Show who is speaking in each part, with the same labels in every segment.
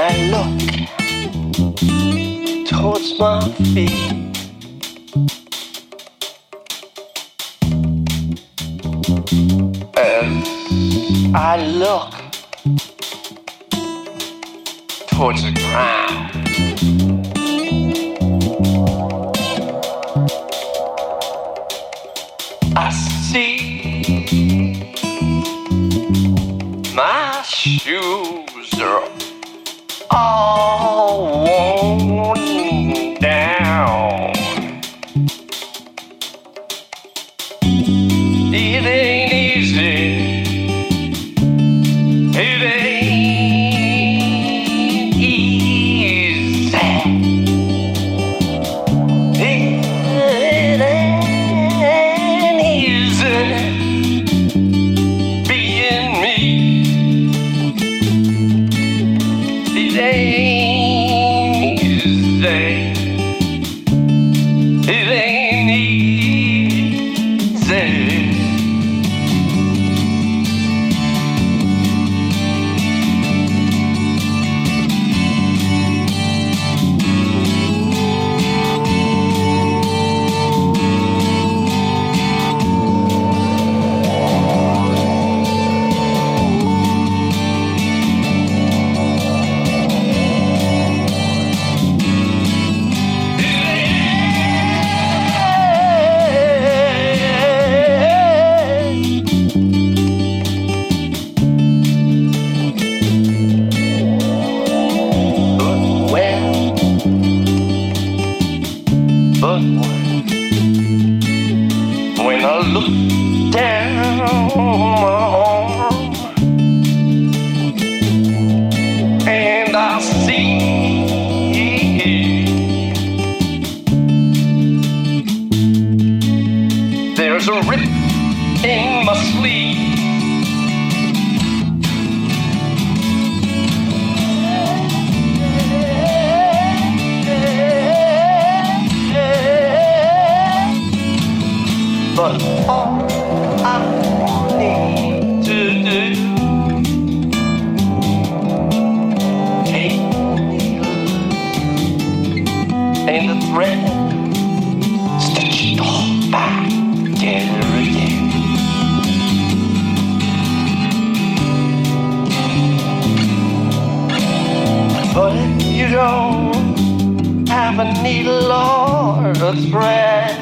Speaker 1: I look towards my feet, as I look towards the ground, I see my shoes are all worn down. It ain't easy. It ain't easy. It ain't easy being me. It ain't easy. It ain't easy. But when I look down my arm and I see there's a rip in my sleeve, but all I need to do, take the needle and the thread, stitch it all back together again. But if you don't have a needle or a thread,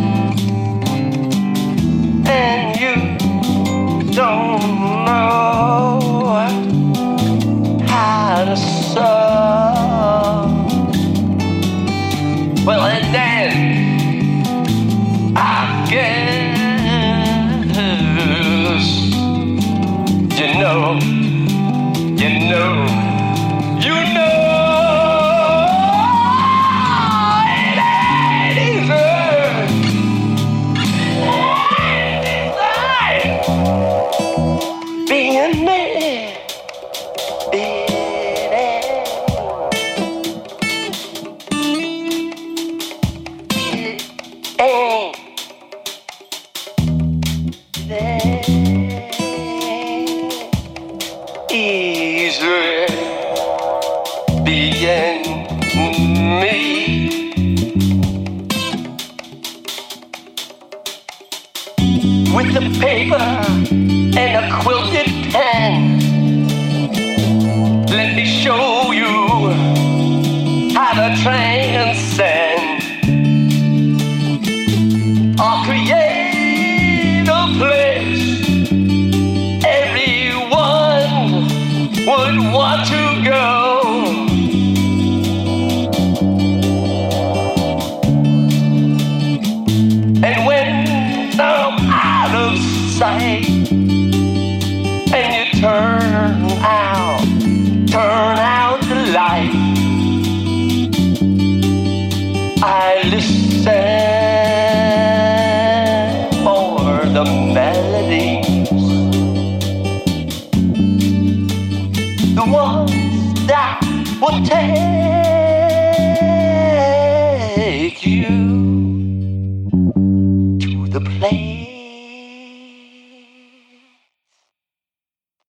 Speaker 1: and you don't know how to sew, well, and then I guess you know. It ain't easy. Being me, easy being me. With the paper and a quilted pen, let me show you how to transcend or create a place everyone would want to go. And when I'm out of sight and you turn out the light, I listen for the melodies, the ones that will take you to the place